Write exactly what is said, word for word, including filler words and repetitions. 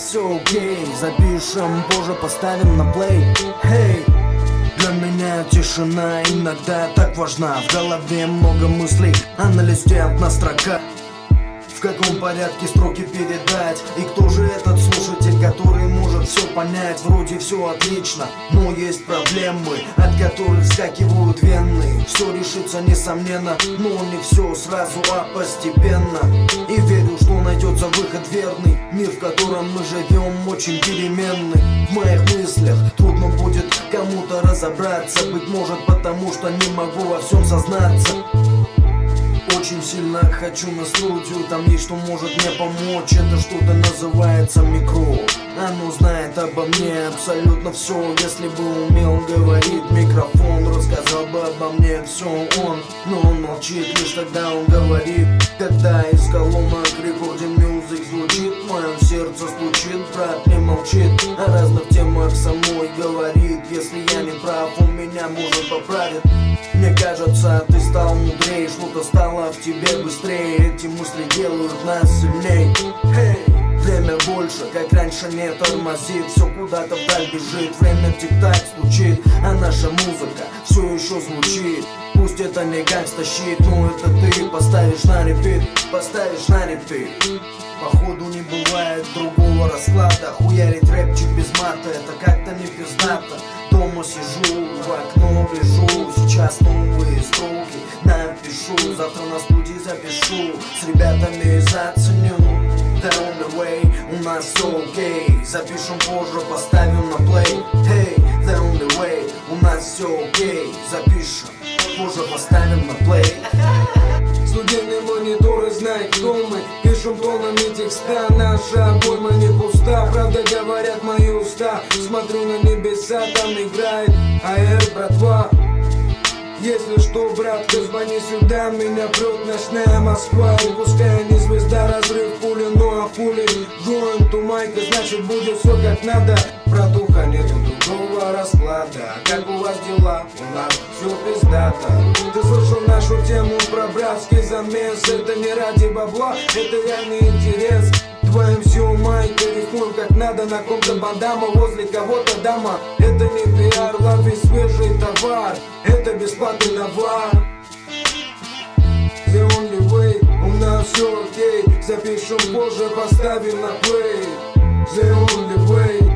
все окей. Запишем позже, поставим на плей. Hey. Для меня тишина иногда так важна. В голове много мыслей, а на листе одна строка. В каком порядке строки передать? И кто же этот слушатель, который может все понять? Вроде все отлично, но есть проблемы, от которых вскакивают вены. Все решится несомненно, но не все сразу, а постепенно. И верю, что найдется выход верный. Мир, в котором мы живем, очень переменный. В моих мыслях трудно будет кому-то разобраться. Быть может потому, что не могу во всем сознаться. Очень сильно хочу на студию, там есть что может мне помочь. Это что-то называется микро. Оно знает обо мне абсолютно все. Если бы умел говорить микрофон, рассказал бы обо мне все он. Но он молчит, лишь тогда он говорит. Когда из колонок Recording Music звучит, мое сердце стучит, брат не молчит. О разных темах со мной говорит. Если я не прав, он меня может поправить. Мне кажется, ты стал мудрее, что-то стало в тебе быстрее. Эти мысли делают нас сильней. Hey. Время больше, как раньше, не тормозит. Все куда-то вдаль бежит, время тик-так стучит. А наша музыка все еще звучит. Пусть это не гангста-щит, но это ты поставишь на репит. Поставишь на репит. Походу не бывает другого расклада. Хуярить рэпчик без мата, это как-то не пиздато. Дома сижу, в окно гляжу. Сейчас новые строки напишу. Завтра на студии запишу. С ребятами заценю. The only way, у нас все окей. Запишем позже, поставим на плей. Hey, the only way, у нас все окей. Запишем позже, поставим на плей. Студийные мониторы знают, кто мы. Пишем тонами текста, наша обойма не пуста. Правда говорят мои уста. Смотрю на небеса, там играет АР, братва. Если что, братка, звони сюда. Меня прет ночная Москва. И пускай не звезда, разрыв пули, ну а хули joint у майка, значит будет все как надо. Братуха, нету другого расклада. Как у вас дела? У нас все пиздато. Ты слышал нашу тему про братский замес? Это не ради бабла, это реальный интерес. Твоим все майка, рифмуем как надо на ком-то бандама, возле кого-то дама. Это не пиар, лови свежий товар, это бесплатный навар. The only way, у нас все окей. Запишем позже, поставим на плей. The only way.